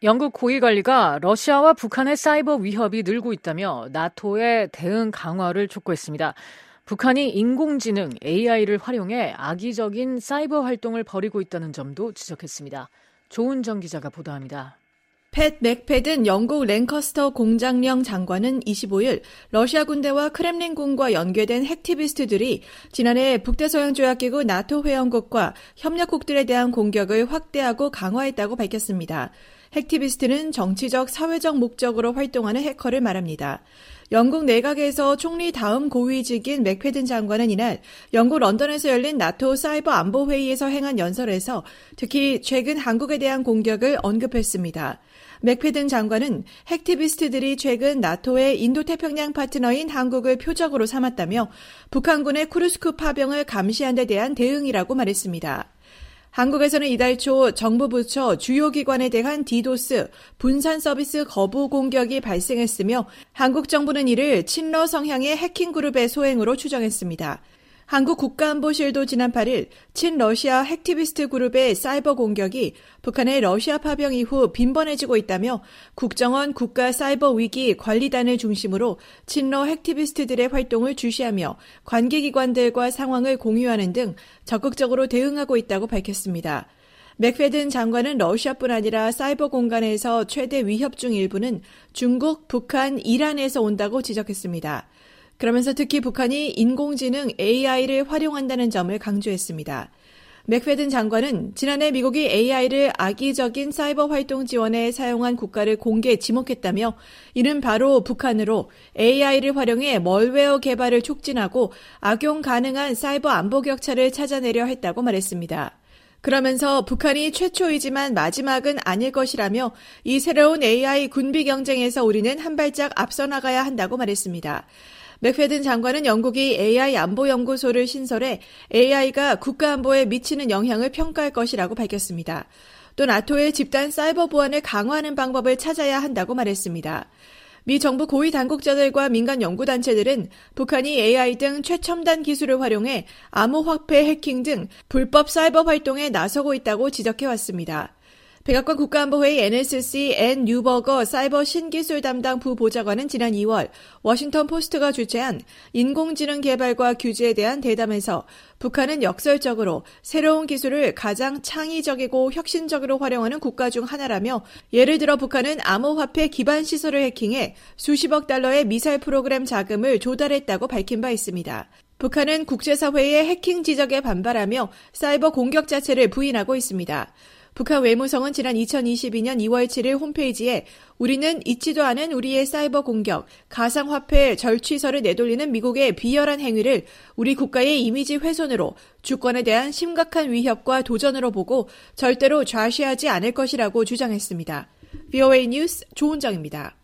영국 고위관리가 러시아와 북한의 사이버 위협이 늘고 있다며 나토의 대응 강화를 촉구했습니다. 북한이 인공지능 AI를 활용해 악의적인 사이버 활동을 벌이고 있다는 점도 지적했습니다. 조은정 기자가 보도합니다. 팻 맥패든 영국 랭커스터 공장령 장관은 25일 러시아 군대와 크렘린궁과 연계된 핵티비스트들이 지난해 북대서양조약기구 나토 회원국과 협력국들에 대한 공격을 확대하고 강화했다고 밝혔습니다. 핵티비스트는 정치적, 사회적 목적으로 활동하는 해커를 말합니다. 영국 내각에서 총리 다음 고위직인 맥패든 장관은 이날 영국 런던에서 열린 나토 사이버 안보 회의에서 행한 연설에서 특히 최근 한국에 대한 공격을 언급했습니다. 맥패든 장관은 핵티비스트들이 최근 나토의 인도태평양 파트너인 한국을 표적으로 삼았다며 북한군의 쿠르스크 파병을 감시한 데 대한 대응이라고 말했습니다. 한국에서는 이달 초 정부 부처 주요 기관에 대한 디도스, 분산 서비스 거부 공격이 발생했으며 한국 정부는 이를 친러 성향의 해킹 그룹의 소행으로 추정했습니다. 한국 국가안보실도 지난 8일 친러시아 핵티비스트 그룹의 사이버 공격이 북한의 러시아 파병 이후 빈번해지고 있다며 국정원 국가사이버위기 관리단을 중심으로 친러 핵티비스트들의 활동을 주시하며 관계기관들과 상황을 공유하는 등 적극적으로 대응하고 있다고 밝혔습니다. 맥패든 장관은 러시아뿐 아니라 사이버 공간에서 최대 위협 중 일부는 중국, 북한, 이란에서 온다고 지적했습니다. 그러면서 특히 북한이 인공지능 AI를 활용한다는 점을 강조했습니다. 맥패든 장관은 지난해 미국이 AI를 악의적인 사이버 활동 지원에 사용한 국가를 공개 지목했다며 이는 바로 북한으로 AI를 활용해 멀웨어 개발을 촉진하고 악용 가능한 사이버 안보 격차를 찾아내려 했다고 말했습니다. 그러면서 북한이 최초이지만 마지막은 아닐 것이라며 이 새로운 AI 군비 경쟁에서 우리는 한 발짝 앞서 나가야 한다고 말했습니다. 맥패든 장관은 영국이 AI 안보연구소를 신설해 AI가 국가안보에 미치는 영향을 평가할 것이라고 밝혔습니다. 또 나토의 집단 사이버 보안을 강화하는 방법을 찾아야 한다고 말했습니다. 미 정부 고위 당국자들과 민간 연구단체들은 북한이 AI 등 최첨단 기술을 활용해 암호화폐 해킹 등 불법 사이버 활동에 나서고 있다고 지적해왔습니다. 백악관 국가안보회의 NSC 앤 뉴버거 사이버 신기술 담당 부보좌관은 지난 2월 워싱턴 포스트가 주최한 인공지능 개발과 규제에 대한 대담에서 북한은 역설적으로 새로운 기술을 가장 창의적이고 혁신적으로 활용하는 국가 중 하나라며 예를 들어 북한은 암호화폐 기반 시설을 해킹해 수십억 달러의 미사일 프로그램 자금을 조달했다고 밝힌 바 있습니다. 북한은 국제사회의 해킹 지적에 반발하며 사이버 공격 자체를 부인하고 있습니다. 북한 외무성은 지난 2022년 2월 7일 홈페이지에 우리는 잊지도 않은 우리의 사이버 공격, 가상화폐 절취설을 내돌리는 미국의 비열한 행위를 우리 국가의 이미지 훼손으로 주권에 대한 심각한 위협과 도전으로 보고 절대로 좌시하지 않을 것이라고 주장했습니다. VOA 뉴스 조은정입니다.